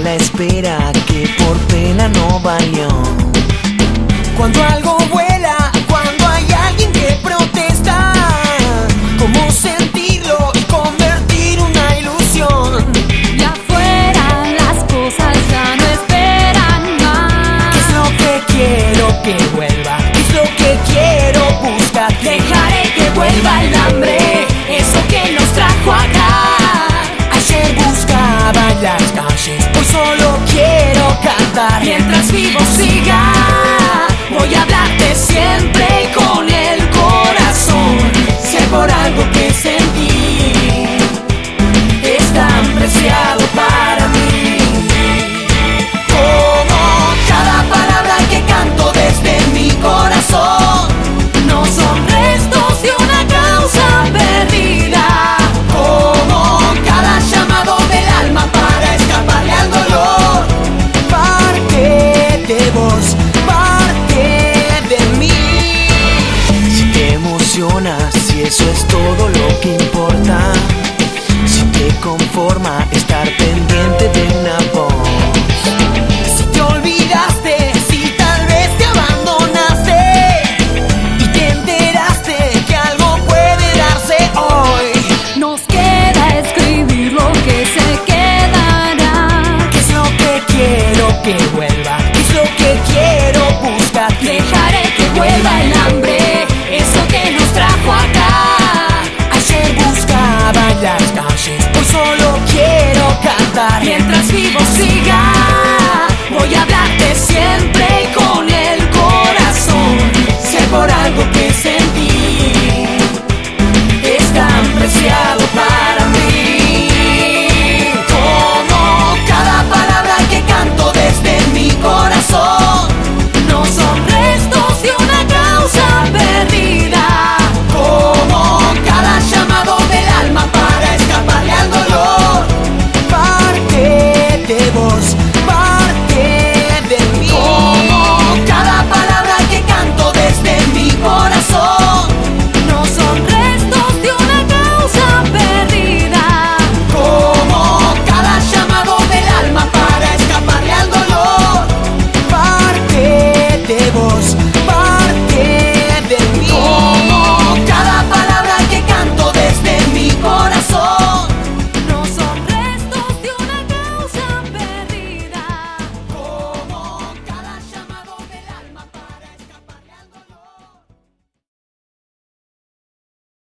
la espera que por pena no valió. Cuando algo vuela, cuando hay alguien que protesta, ¿cómo sentirlo y convertir una ilusión? Y afuera las cosas ya no esperan más. ¿Qué es lo que quiero que vuelva? ¿Qué es lo que quiero buscar? Dejaré que vuelva el hambre, eso que nos trajo acá. Ayer buscaba en las calles, hoy solo quiero cantar. Mientras vivo siga, voy a hablarte siempre con el corazón. Si hay por algo que sentí, es tan preciado para mí. Como cada palabra que canto desde mi corazón No son restos de una causa perdida. como cada llamado del alma para escaparle al dolor. Parte de vos, parte de mí. Si te emocionas, si eso es todo lo que importa, si te conforma estar pendiente de una voz, si te olvidaste, si tal vez te abandonaste y te enteraste que algo puede darse hoy. Nos queda escribir lo que se quedará. ¿Qué es lo que quiero que vuelva? ¿Qué es lo que quiero?